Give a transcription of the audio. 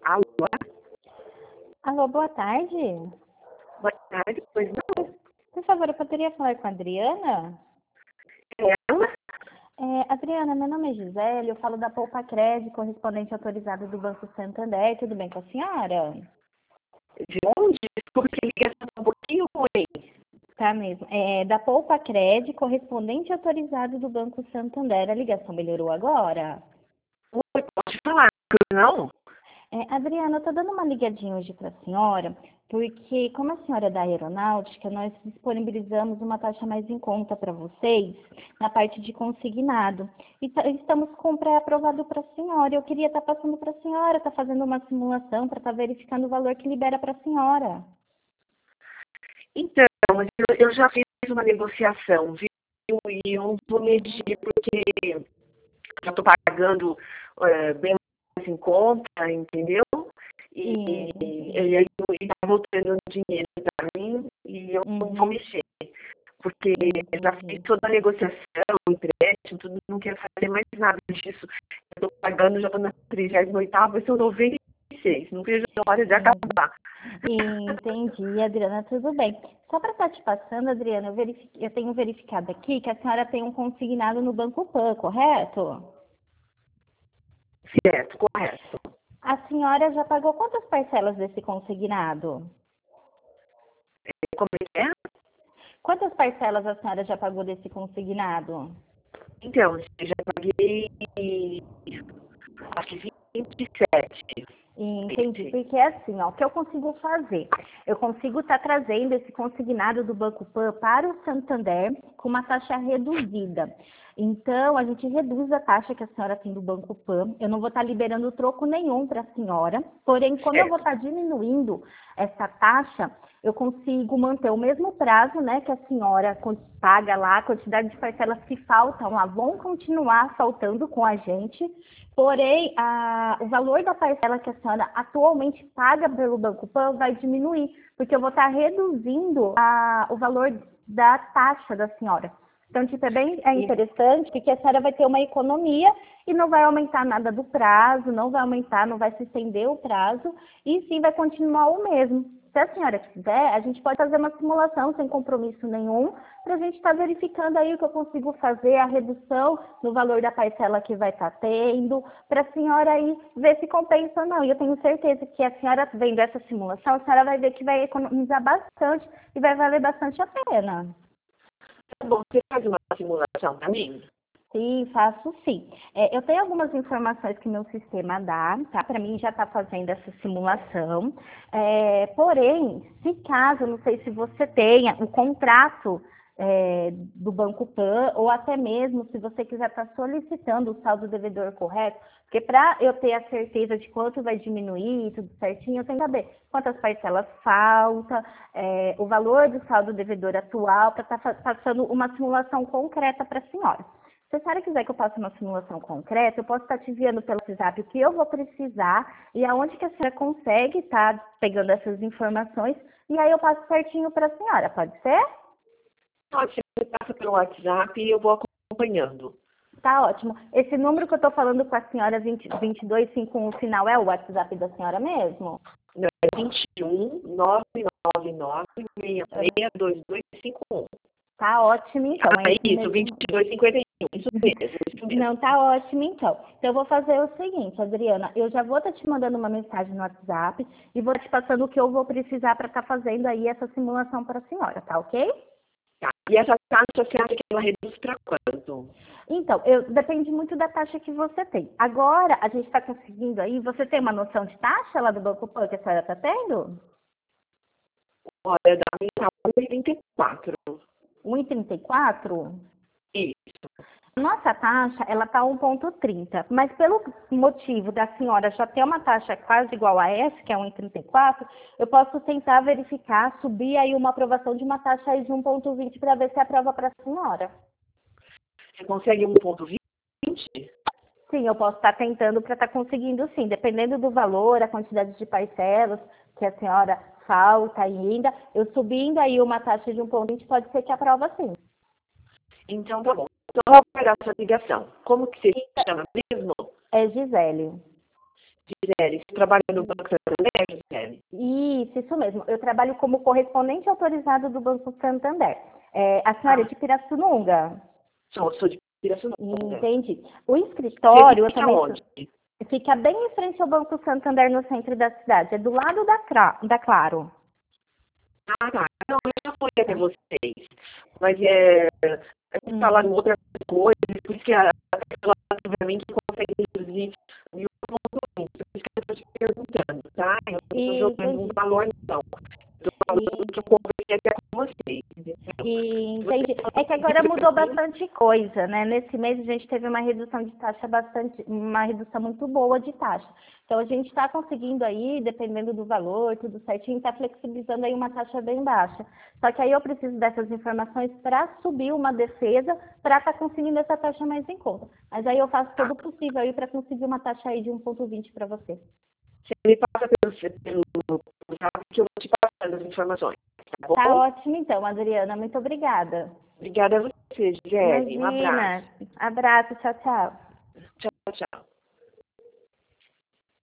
Alô? Alô, boa tarde. Boa tarde, pois não? Por favor, eu poderia falar com a Adriana? É ela? Adriana, meu nome é Gisele, eu falo da Poupa Crédito, correspondente autorizado do Banco Santander. Tudo bem com a senhora? De onde? Desculpe que ligação um pouquinho ruim. Tá mesmo. Da Poupa Crédito, correspondente autorizado do Banco Santander. A ligação melhorou agora? Oi, pode falar, não? Adriana, eu estou dando uma ligadinha hoje para a senhora, porque como a senhora é da aeronáutica, nós disponibilizamos uma taxa mais em conta para vocês na parte de consignado. E estamos com o pré-aprovado para a senhora. Eu queria estar passando para a senhora, estar fazendo uma simulação para estar verificando o valor que libera para a senhora. Então, eu já fiz uma negociação, viu? E eu vou medir porque já estou pagando bem mais em conta, entendeu? E aí está voltando dinheiro para mim e eu não vou mexer. Porque eu já fiz toda a negociação, empréstimo, tudo, não quero fazer mais nada disso. Eu estou pagando, já estou na 38ª, são 96, não vejo a hora de acabar. Entendi, Adriana, tudo bem. Só para estar te passando, Adriana, eu tenho verificado aqui que a senhora tem um consignado no Banco Pan, correto? Certo, correto. A senhora já pagou quantas parcelas desse consignado? Como é que é? Quantas parcelas a senhora já pagou desse consignado? Então, eu já paguei, acho que 27. Entendi, porque é assim, ó, o que eu consigo fazer? Eu consigo estar trazendo esse consignado do Banco Pan para o Santander com uma taxa reduzida. Então, a gente reduz a taxa que a senhora tem do Banco Pan. Eu não vou estar liberando troco nenhum para a senhora. Porém, como eu vou estar diminuindo essa taxa, eu consigo manter o mesmo prazo, né, que a senhora paga lá, a quantidade de parcelas que faltam lá vão continuar faltando com a gente. Porém, o valor da parcela que a senhora atualmente paga pelo Banco Pan vai diminuir, porque eu vou estar reduzindo o valor da taxa da senhora. Então, tipo, é interessante, porque a senhora vai ter uma economia e não vai aumentar nada do prazo, não vai aumentar, não vai se estender o prazo, e sim vai continuar o mesmo. Se a senhora quiser, a gente pode fazer uma simulação sem compromisso nenhum, para a gente estar verificando aí o que eu consigo fazer, a redução no valor da parcela que vai estar tendo, para a senhora aí ver se compensa ou não. E eu tenho certeza que a senhora vendo essa simulação, a senhora vai ver que vai economizar bastante e vai valer bastante a pena. Tá bom, você faz uma simulação para mim? Sim, faço sim. Eu tenho algumas informações que meu sistema dá, tá? Para mim já está fazendo essa simulação. Porém, se caso, não sei se você tenha o contrato do Banco Pan, ou até mesmo se você quiser estar solicitando o saldo devedor correto, porque para eu ter a certeza de quanto vai diminuir, tudo certinho, eu tenho que saber quantas parcelas falta, o valor do saldo devedor atual, para estar passando uma simulação concreta para a senhora. Se a senhora quiser que eu faça uma simulação concreta, eu posso estar te enviando pelo WhatsApp o que eu vou precisar e aonde que a senhora consegue estar pegando essas informações, e aí eu passo certinho para a senhora, pode ser? Pode ser, você passa pelo WhatsApp e eu vou acompanhando. Tá ótimo. Esse número que eu estou falando com a senhora, 2251, final, é o WhatsApp da senhora mesmo? Não, é 21 999 662251. Tá ótimo, então. É esse Isso, mesmo. 2251, isso mesmo. Não, tá ótimo, então. Então, eu vou fazer o seguinte, Adriana, eu já vou estar te mandando uma mensagem no WhatsApp e vou te passando o que eu vou precisar para estar fazendo aí essa simulação para a senhora, tá ok? Tá. E essa taxa você acha que ela reduz para quanto? Então, depende muito da taxa que você tem. Agora, a gente está conseguindo aí, você tem uma noção de taxa lá do Banco Pan que a senhora está tendo? Olha, da minha tá 1,34. 1,34? Isso. Nossa taxa, ela está 1,30, mas pelo motivo da senhora já ter uma taxa quase igual a essa, que é 1,34, eu posso tentar verificar, subir aí uma aprovação de uma taxa aí de 1,20 para ver se aprova para a senhora. Você consegue 1,20? Sim, eu posso estar tentando para estar conseguindo sim, dependendo do valor, a quantidade de parcelas que a senhora falta ainda, eu subindo aí uma taxa de 1,20 pode ser que aprova sim. Então tá bom. Então eu vou pegar essa ligação. Como que você chama mesmo? É Gisele. Gisele, você trabalha no Banco Santander, Gisele? Isso mesmo. Eu trabalho como correspondente autorizado do Banco Santander. A senhora é Ah, de Pirassununga? sou de Pirassununga. Entendi. O Você escritório, eu fica também onde? fica bem em frente ao Banco Santander, no centro da cidade. É do lado da Claro. Ah, tá. Não, eu já fui até Tá. vocês. Mas a gente Hum. falaram outras coisas, por isso que a pessoa, obviamente, consegue reduzir 1.20. Por isso que eu estou te perguntando, tá? Eu não estou jogando um Entendi. valor, não. Estou falando que eu conversei até com vocês, entendeu? Se você Entendi. É que agora conseguir mudou pra mim, bastante coisa, né? Nesse mês a gente teve uma redução de taxa uma redução muito boa de taxa. Então a gente está conseguindo aí, dependendo do valor, tudo certinho, está flexibilizando aí uma taxa bem baixa. Só que aí eu preciso dessas informações para subir uma defesa para estar conseguindo essa taxa mais em conta. Mas aí eu faço todo tá? o possível aí para conseguir uma taxa aí de 1,20 para você. Você me passa pelo WhatsApp que eu vou te passando as informações, tá Tá bom? ótimo então, Adriana. Muito obrigada. Obrigada a você, Gisele. Um abraço. Imagina. Abraço, tchau, tchau. Tchau, tchau.